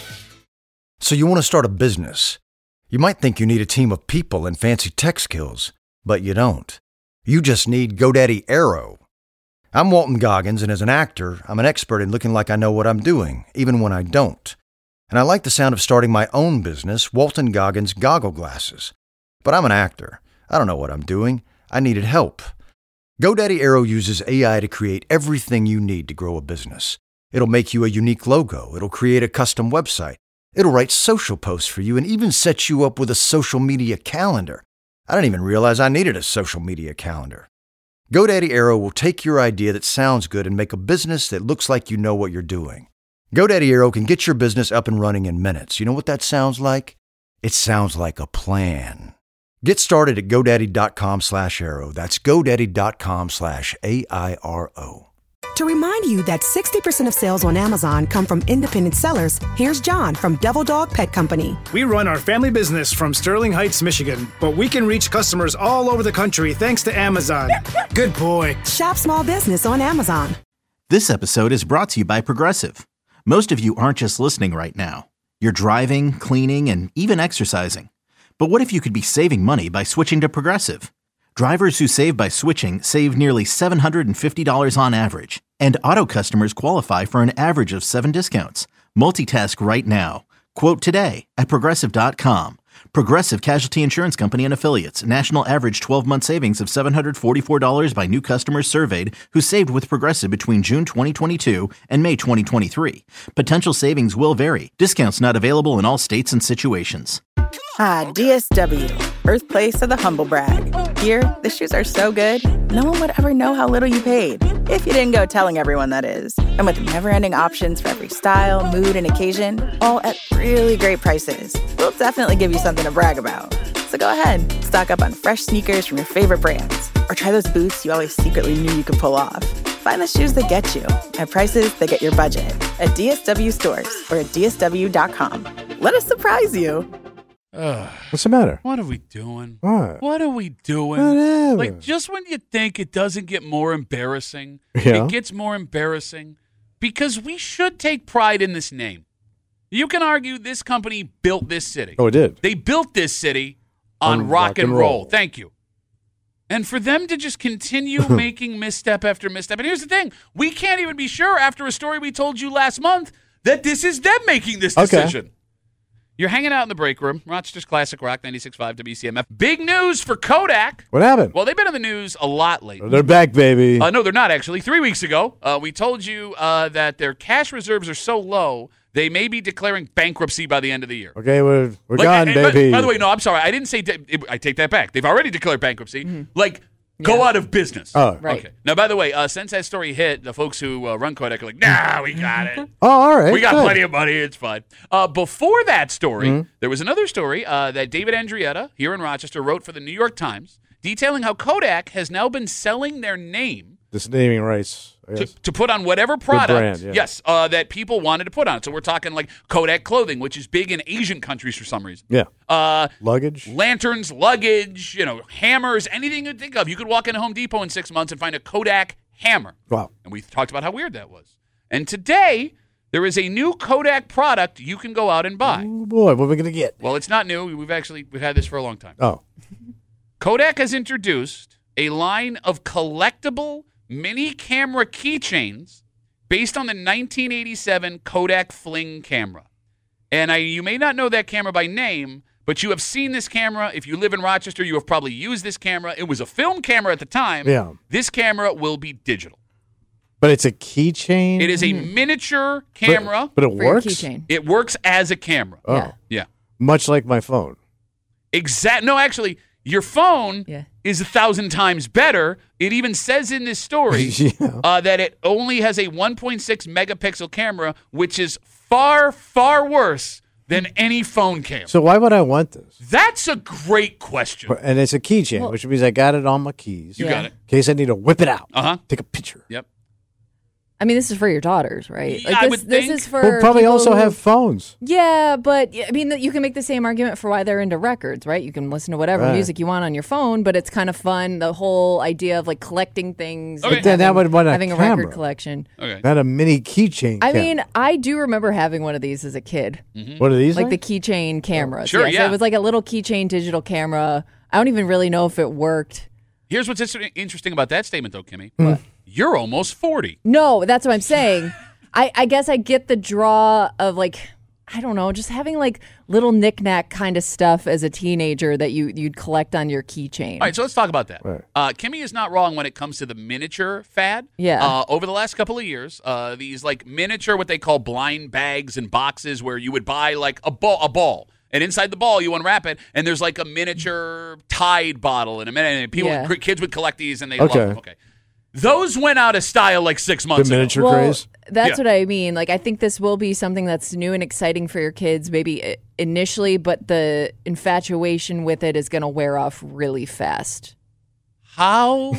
So you want to start a business. You might think you need a team of people and fancy tech skills, but you don't. You just need GoDaddy Aero. I'm Walton Goggins, and as an actor, I'm an expert in looking like I know what I'm doing, even when I don't. And I like the sound of starting my own business, Walton Goggins Goggle Glasses. But I'm an actor. I don't know what I'm doing. I needed help. GoDaddy Aero uses A I to create everything you need to grow a business. It'll make you a unique logo. It'll create a custom website. It'll write social posts for you and even set you up with a social media calendar. I didn't even realize I needed a social media calendar. GoDaddy Aero will take your idea that sounds good and make a business that looks like you know what you're doing. GoDaddy Aero can get your business up and running in minutes. You know what that sounds like? It sounds like a plan. Get started at GoDaddy.com slash Aero. That's GoDaddy.com slash A I R O. To remind you that sixty percent of sales on Amazon come from independent sellers, here's John from Devil Dog Pet Company. We run our family business from Sterling Heights, Michigan, but we can reach customers all over the country thanks to Amazon. Good boy. Shop small business on Amazon. This episode is brought to you by Progressive. Most of you aren't just listening right now. You're driving, cleaning, and even exercising. But what if you could be saving money by switching to Progressive? Drivers who save by switching save nearly seven hundred fifty dollars on average. And auto customers qualify for an average of seven discounts. Multitask right now. Quote today at Progressive dot com. Progressive Casualty Insurance Company and Affiliates. National average twelve-month savings of seven hundred forty-four dollars by new customers surveyed who saved with Progressive between June twenty twenty-two and May twenty twenty-three. Potential savings will vary. Discounts not available in all states and situations. Ah, D S W, birthplace of the humble brag. Here, the shoes are so good, no one would ever know how little you paid. If you didn't go telling everyone, that is. And with never-ending options for every style, mood, and occasion, all at really great prices, we'll definitely give you something to brag about. So go ahead, stock up on fresh sneakers from your favorite brands, or try those boots you always secretly knew you could pull off. Find the shoes that get you, at prices that get your budget, at D S W stores or at D S W dot com. Let us surprise you. Ugh. What's the matter? What are we doing? What? What are we doing? Whatever. Like, just when you think it doesn't get more embarrassing, Yeah. it gets more embarrassing because we should take pride in this name. You can argue this company built this city. Oh, it did. They built this city on, On rock, and roll. Thank you. And for them to just continue making misstep after misstep. And here's the thing. We can't even be sure after a story we told you last month that this is them making this Okay. decision. You're hanging out in the break room, Rochester's Classic Rock ninety-six point five W C M F. Big news for Kodak. What happened? Well, they've been in the news a lot lately. They're back, baby. Uh, no, they're not, actually. Three weeks ago, uh, we told you uh, that their cash reserves are so low, they may be declaring bankruptcy by the end of the year. Okay, we're, we're Like, gone, and- and- baby. By the way, no, I'm sorry. I didn't say de- – I take that back. They've already declared bankruptcy. Like, go out of business. Oh. Right. Okay. Now, by the way, uh, since that story hit, the folks who uh, run Kodak are like, nah, we got it. Oh, all right. We got good. plenty of money. It's fine. Uh, before that story, Mm-hmm. there was another story uh, that David Andrietta here in Rochester wrote for the New York Times detailing how Kodak has now been selling their name This naming rights. I to, guess. to put on whatever product, brand, yeah. yes, uh, that people wanted to put on it. So we're talking like Kodak clothing, which is big in Asian countries for some reason. Yeah. Uh, Luggage. lanterns, luggage, you know, hammers, anything you think of. You could walk into Home Depot in six months and find a Kodak hammer. Wow. And we talked about how weird that was. And today, there is a new Kodak product you can go out and buy. Oh, boy, what are we going to get? Well, it's not new. We've actually we've had this for a long time. Oh. Kodak has introduced a line of collectible mini camera keychains based on the nineteen eighty-seven Kodak Fling camera. And I, you may not know that camera by name, but you have seen this camera. If you live in Rochester, you have probably used this camera. It was a film camera at the time. Yeah. This camera will be digital. But it's a keychain? It is a miniature camera. But, but it For your works? keychain. It works as a camera. Oh. Yeah. Yeah. Much like my phone. Exact. No, actually, your phone Yeah. is a thousand times better. It even says in this story Yeah. uh, that it only has a one point six megapixel camera, which is far, far worse than any phone camera. So why would I want this? That's a great question. And it's a keychain, Well- which means I got it on my keys. You Yeah. got it. In case I need to whip it out. Uh-huh. Take a picture. Yep. I mean, this is for your daughters, right? Yeah, Like I this, would this think. is for. We'll probably people also who- have phones. Yeah, but I mean, you can make the same argument for why they're into records, right? You can listen to whatever Right. music you want on your phone, but it's kind of fun. The whole idea of like collecting things, Okay. and But then that having, would want a having a camera. record collection. Okay. Not a mini keychain. I camera. mean, I do remember having one of these as a kid, what are these? like the like? keychain cameras. Sure, yeah, yeah. So it was like a little keychain digital camera. I don't even really know if it worked. Here's what's inter- interesting about that statement, though, Kimmy. Hmm. You're almost forty. No, that's what I'm saying. I, I guess I get the draw of like, I don't know, just having like little knickknack kind of stuff as a teenager that you, you'd collect on your keychain. All right, so let's talk about that. Right. Uh, Kimmy is not wrong when it comes to the miniature fad. Yeah. Uh, over the last couple of years, uh, these like miniature, what they call blind bags and boxes, where you would buy like a ball, a ball, and inside the ball you unwrap it, and there's like a miniature Tide bottle in a minute. And people, Yeah. kids would collect these, and they Okay. love them. Okay. Those went out of style like six The months ago. miniature Well, craze? that's Yeah. what I mean. Like, I think this will be something that's new and exciting for your kids, maybe i- initially, but the infatuation with it is going to wear off really fast. How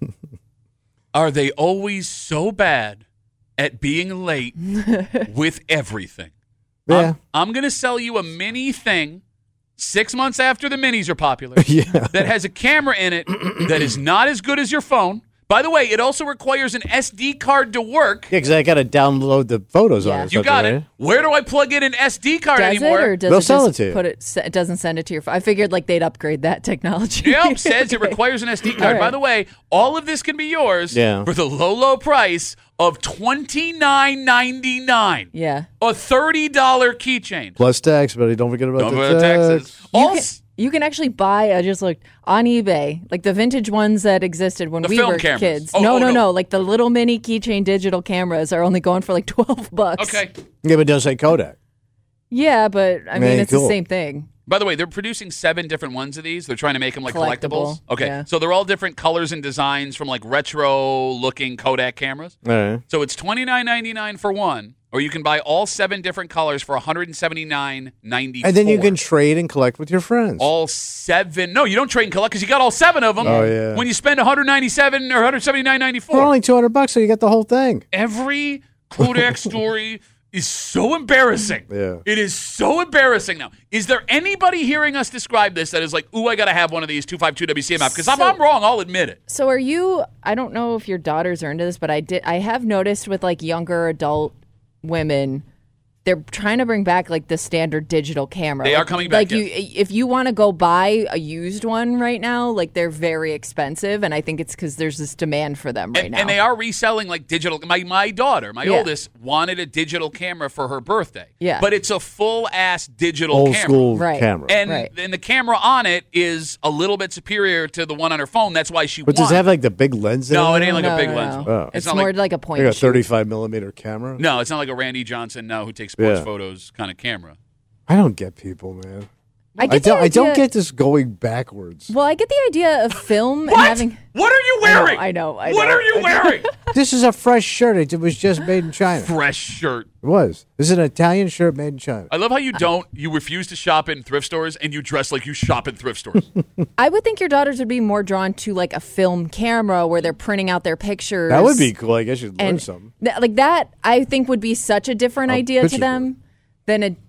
are they always so bad at being late with everything? Yeah. I'm, I'm going to sell you a mini thing six months after the minis are popular Yeah. that has a camera in it that is not as good as your phone. By the way, it also requires an S D card to work. Yeah, because I got to download the photos Yeah. on it. You got it. Where do I plug in an S D card Does anymore? it, or does They'll it sell just it to you. put it? se- It doesn't send it to your phone. I figured like they'd upgrade that technology. Yep, says it requires an S D card. All right. By the way, all of this can be yours Yeah. for the low, low price of twenty-nine ninety-nine. Yeah. A thirty dollars keychain. Plus tax, but don't forget about Don't the forget tax. taxes. You All can, s- you can actually buy. I just looked on eBay, like the vintage ones that existed when The we film were cameras. kids. Oh, no, oh, no, no. no, Like the little mini keychain digital cameras are only going for like twelve bucks. Okay. Yeah, but it does say Kodak. Yeah, but I mean, Man, it's cool. the same thing. By the way, they're producing seven different ones of these. They're trying to make them like Collectible, collectibles. Okay. yeah. So they're all different colors and designs from like retro looking Kodak cameras. All right. So it's twenty-nine ninety-nine for one, or you can buy all seven different colors for one seventy-nine ninety-four. And then you can trade and collect with your friends. all seven. No, you don't trade and collect because you got all seven of them. Oh, yeah. When you spend one ninety-seven or one seventy-nine ninety-four. For only two hundred bucks, so you get the whole thing. Every Kodak story is so embarrassing. Yeah. It is so embarrassing now. Is there anybody hearing us describe this that is like, ooh, I got to have one of these two fifty-two W C M app? Because if So- I'm wrong, I'll admit it. So are you? I don't know if your daughters are into this, but I did. I have noticed with like younger adult women, they're trying to bring back like the standard digital camera. They are Like- coming back, Like you, if you want to go buy a used one right now, like they're very expensive, and I think it's because there's this demand for them right And, now. and they are reselling like digital. My my daughter, my Yeah. oldest, wanted a digital camera for her birthday. Yeah. But it's a full ass digital Old camera. school Right. camera. And, Right. and the camera on it is a little bit superior to the one on her phone. That's why she but does won. it have like the big lens in No, it? it ain't like no, a big no, lens. no. Oh. It's, not more like- like, a point. Like a shoot. thirty-five millimeter camera? No, it's not like a Randy Johnson now who takes sports Yeah. photos kind of camera. I don't get people, man. I get I the don't. I don't idea- get this going backwards. Well, I get the idea of film and What? having. What are you wearing? I know. I know. What I know. are you wearing? This is a fresh shirt. It was just made in China. Fresh shirt. It was. This is an Italian shirt made in China. I love how you don't. You refuse to shop in thrift stores and you dress like you shop in thrift stores. I would think your daughters would be more drawn to like a film camera where they're printing out their pictures. That would be cool. I guess you'd learn and something. th- like that. I think would be such a different I'll idea to picture them than a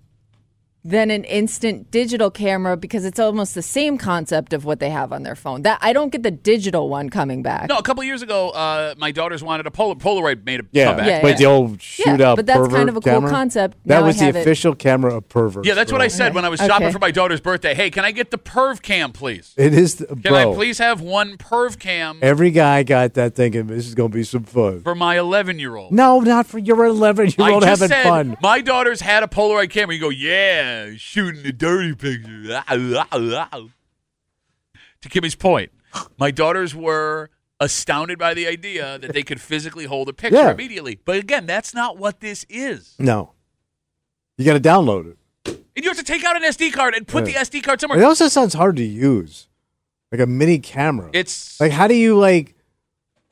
than an instant digital camera because it's almost the same concept of what they have on their phone. That I don't get the digital one coming back. No, a couple of years ago, uh, my daughters wanted a Pol- Polaroid made a Yeah, comeback. Yeah, but yeah. the old shootout Yeah, but that's pervert kind of a cool camera, concept. That Now was I the have it. official camera of perverts. Yeah, that's what I bro. said when I was Okay. shopping for my daughter's birthday. Hey, can I get the Perv Cam, please? It is, the, Can bro. I please have one Perv Cam Every guy got that thinking this is going to be some fun. for my eleven-year-old? No, not for your eleven-year-old I just having said fun. my daughter's had a Polaroid camera. You go, yeah, shooting a dirty picture. To Kimmy's point, my daughters were astounded by the idea that they could physically hold a picture Yeah. immediately. But again, that's not what this is. No, you got to download it. And you have to take out an S D card and put Yeah. the S D card It somewhere. also sounds hard to use, like a mini camera. It's Like, how do you like?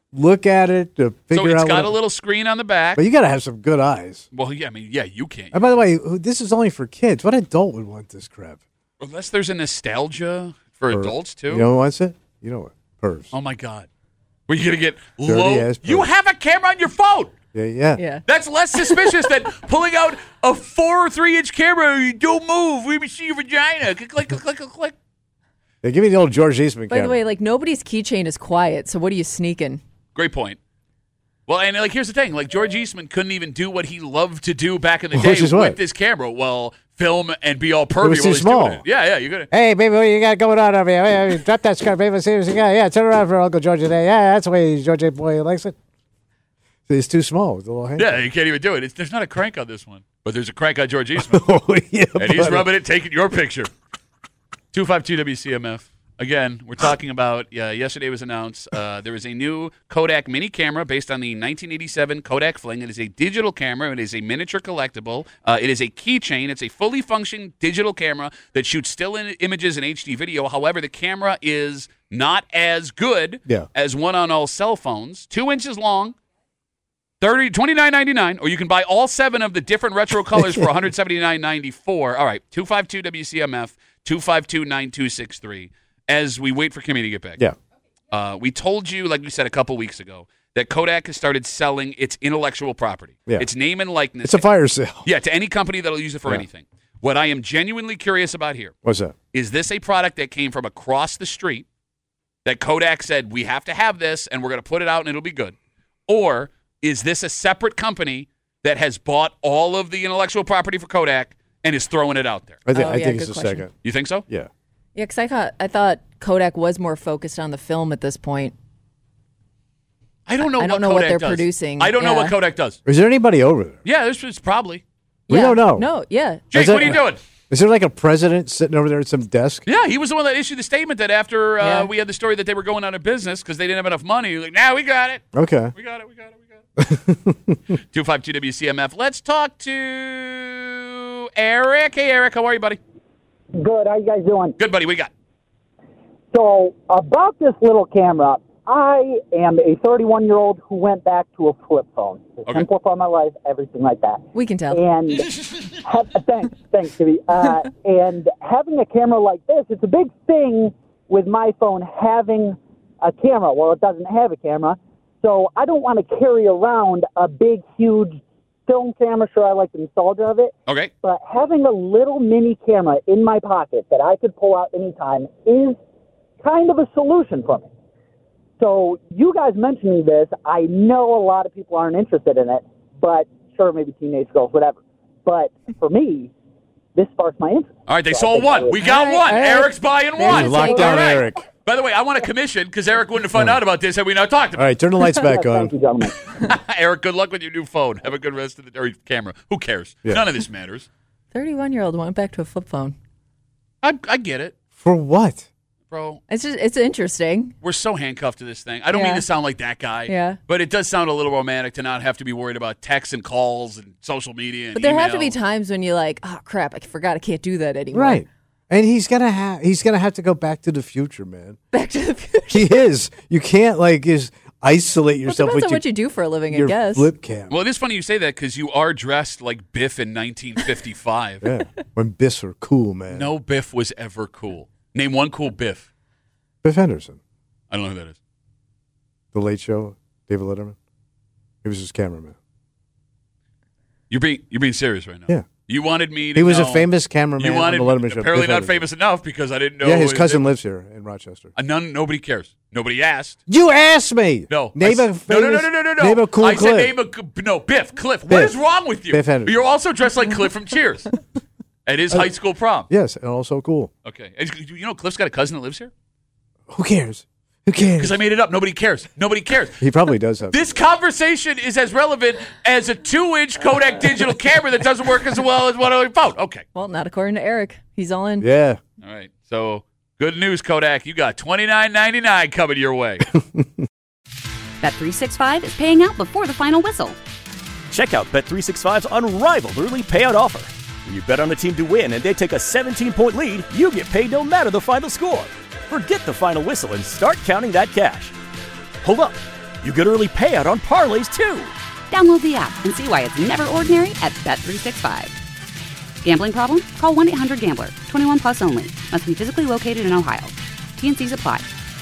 look at it to figure So it's out. got what a little screen on the back. But you got to have some good eyes. Well, yeah, I mean, yeah, you can't. And by the way, this is only for kids. What adult would want this crap? Unless there's a nostalgia for Or- adults, too. You know who wants it? You know what? Purse. Oh, my God. Were you going to get Dirty low? ass You purse. have a camera on your phone. Yeah, yeah. Yeah. That's less suspicious than pulling out a four or three inch camera. You don't move. We can see your vagina. Click, click, click, click, click. Yeah, give me the old George Eastman By camera. the way, like nobody's keychain is quiet. So what are you sneaking? Great point. Well, and like here's the thing: like George Eastman couldn't even do what he loved to do back in the day Which is with what? this camera. Well, film and be all pervy was while too he's small. doing it. Yeah, yeah, you're gonna. Hey, baby, what you got going on over here? Hey, hey, drop that skirt, baby. Let's see what you got. Yeah, turn around for Uncle George today. Yeah, that's the way George boy likes it. It's too small with the little hand. Yeah, you can't even do it. It's, there's not a crank on this one, but there's a crank on George Eastman, Oh, yeah, and he's buddy. rubbing it, taking your picture. Two five two W C M F. Again, we're talking about, yeah, yesterday was announced uh, there is a new Kodak mini camera based on the nineteen eighty-seven Kodak Fling. It is a digital camera. It is a miniature collectible. Uh, it is a keychain. It's a fully functioning digital camera that shoots still in images and H D video. However, the camera is not as good Yeah. as one on all cell phones. Two inches long. thirty twenty-nine ninety-nine, or you can buy all seven of the different retro colors for one seventy-nine ninety-four. All right, two five two W C M F, two five two nine two six three. As we wait for Kimmy to get back. Yeah. Uh, we told you, like we said a couple weeks ago, that Kodak has started selling its intellectual property, Yeah. its name and likeness. It's a fire sale. Yeah, to any company that'll use it for Yeah. anything. What I am genuinely curious about here What's that? is this a product that came from across the street that Kodak said, we have to have this and we're going to put it out and it'll be good? Or is this a separate company that has bought all of the intellectual property for Kodak and is throwing it out there? I, th- Oh, I yeah, think good it's the question. second. You think so? Yeah. Yeah, because I thought I thought Kodak was more focused on the film at this point. I don't know, I what, don't know what Kodak they're does. producing. I don't know Yeah. what Kodak does. Is there anybody over there? Yeah, this is probably. We Yeah. don't know. No, yeah. Jake, Is that- what are you doing? Is there like a president sitting over there at some desk? Yeah, he was the one that issued the statement that after uh, Yeah. we had the story that they were going out of business because they didn't have enough money. He was like, nah, we got it. Okay. We got it. We got it. We got it. two five two W C M F. Let's talk to Eric. Hey, Eric. How are you, buddy? Good. How you guys doing? Good, buddy. We got. So about this little camera, I am a thirty-one-year-old who went back to a flip phone. To Okay. simplify my life, everything like that. We can tell. And ha- thanks, thanks, Kitty. Uh, and having a camera like this, it's a big thing with my phone having a camera. Well, it doesn't have a camera, so I don't want to carry around a big, huge film camera. Sure, I like the nostalgia of it. Okay. But having a little mini camera in my pocket that I could pull out anytime is kind of a solution for me. So you guys mentioning this, I know a lot of people aren't interested in it, but sure, maybe teenage girls, whatever. But for me, this sparks my interest. All right, they So I sold think I one. would- We got All right, one. all right. Eric's buying There one. you Lock go. down All right. Eric. By the way, I want a commission because Eric wouldn't have found out about this had we not talked All about right, turn the lights back Thank on. you, gentlemen. it. Eric, good luck with your new phone. Have a good rest of the or camera. Who cares? Yeah. None of this matters. thirty-one-year-old went back to a flip phone. I, I get it, For what? bro. It's just it's interesting. We're so handcuffed to this thing. I don't Yeah. mean to sound like that guy. Yeah. But it does sound a little romantic to not have to be worried about texts and calls and social media and But there have to be email. times when you're like, oh crap, I forgot I can't do that anymore. Right. And he's gonna have he's gonna have to go back to the future, man. Back to the future. He is. You can't like just isolate Well, it yourself depends with on your, what you do for a living, I your guess. flip cam. Well, it is funny you say that because you are dressed like Biff in nineteen fifty-five. Yeah. When Biffs were cool, man. No Biff was ever cool. Name one cool Biff. Biff Henderson, I don't know who that is. The Late Show, David Letterman. He was his cameraman. You're being you're being serious right now. Yeah. You wanted me to He was a know- famous cameraman You wanted on the Letterman show. apparently Biff not Henderson. famous enough because I didn't know. Yeah, his his- cousin lives here in Rochester. Uh, none. Nobody cares. Nobody asked. You asked me. No. Name I a s- famous, no, no, no, no, no, no. Name a cool I clip. said name a c- no Biff Cliff. What Biff. is wrong with you? Biff Henderson. You're also dressed like Cliff from Cheers at his high school prom. Yes, and also cool. Okay. And you know Cliff's got a cousin that lives here? Who cares? Who cares? Because I made it up. Nobody cares. Nobody cares. He probably does have. This conversation is as relevant as a two-inch Kodak digital camera that doesn't work as well as one on your phone. Okay. Well, not according to Eric. He's all in. Yeah. All right. So good news, Kodak. You got twenty-nine ninety-nine coming your way. Bet three sixty-five is paying out before the final whistle. Check out Bet three sixty-five's unrivaled early payout offer. When you bet on a team to win and they take a seventeen-point lead, you get paid no matter the final score. Forget the final whistle and start counting that cash. Hold up. You get early payout on parlays, too. Download the app and see why it's never ordinary at Bet three sixty-five. Gambling problem? Call one eight hundred gambler. twenty-one plus only. Must be physically located in Ohio. T and C's apply.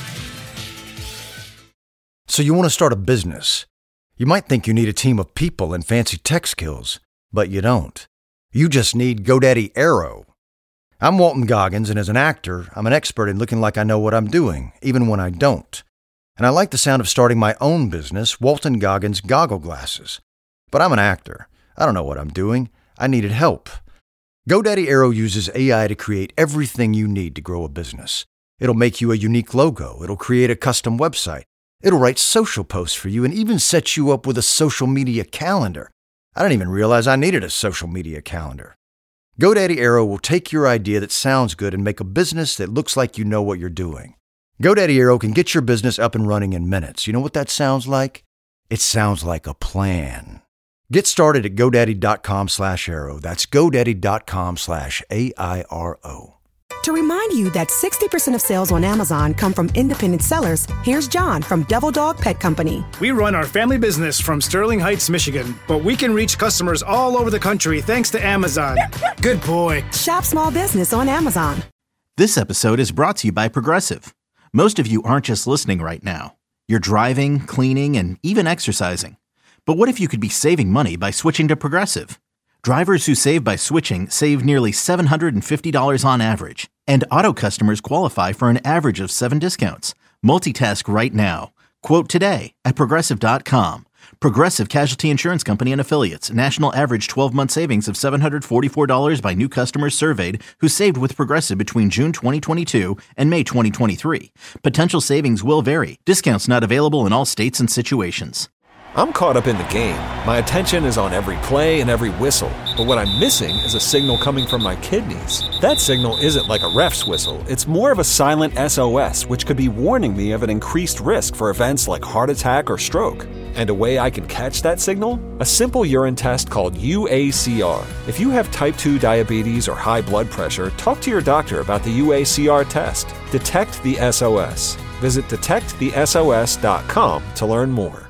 So you want to start a business. You might think you need a team of people and fancy tech skills, but you don't. You just need GoDaddy Aero. I'm Walton Goggins, and as an actor, I'm an expert in looking like I know what I'm doing, even when I don't. And I like the sound of starting my own business, Walton Goggins Goggle Glasses. But I'm an actor. I don't know what I'm doing. I needed help. GoDaddy Aero uses A I to create everything you need to grow a business. It'll make you a unique logo. It'll create a custom website. It'll write social posts for you and even set you up with a social media calendar. I didn't even realize I needed a social media calendar. GoDaddy Aero will take your idea that sounds good and make a business that looks like you know what you're doing. GoDaddy Aero can get your business up and running in minutes. You know what that sounds like? It sounds like a plan. Get started at GoDaddy.com slash Aero. That's GoDaddy.com slash A I R O. To remind you that sixty percent of sales on Amazon come from independent sellers, here's John from Devil Dog Pet Company. We run our family business from Sterling Heights, Michigan, but we can reach customers all over the country thanks to Amazon. Good boy. Shop small business on Amazon. This episode is brought to you by Progressive. Most of you aren't just listening right now. You're driving, cleaning, and even exercising. But what if you could be saving money by switching to Progressive? Drivers who save by switching save nearly seven hundred fifty dollars on average. And auto customers qualify for an average of seven discounts. Multitask right now. Quote today at Progressive dot com. Progressive Casualty Insurance Company and Affiliates. National average twelve-month savings of seven hundred forty-four dollars by new customers surveyed who saved with Progressive between June twenty twenty-two and May twenty twenty-three. Potential savings will vary. Discounts not available in all states and situations. I'm caught up in the game. My attention is on every play and every whistle. But what I'm missing is a signal coming from my kidneys. That signal isn't like a ref's whistle. It's more of a silent S O S, which could be warning me of an increased risk for events like heart attack or stroke. And a way I can catch that signal? A simple urine test called U A C R. If you have type two diabetes or high blood pressure, talk to your doctor about the U A C R test. Detect the S O S. Visit detect the S O S dot com to learn more.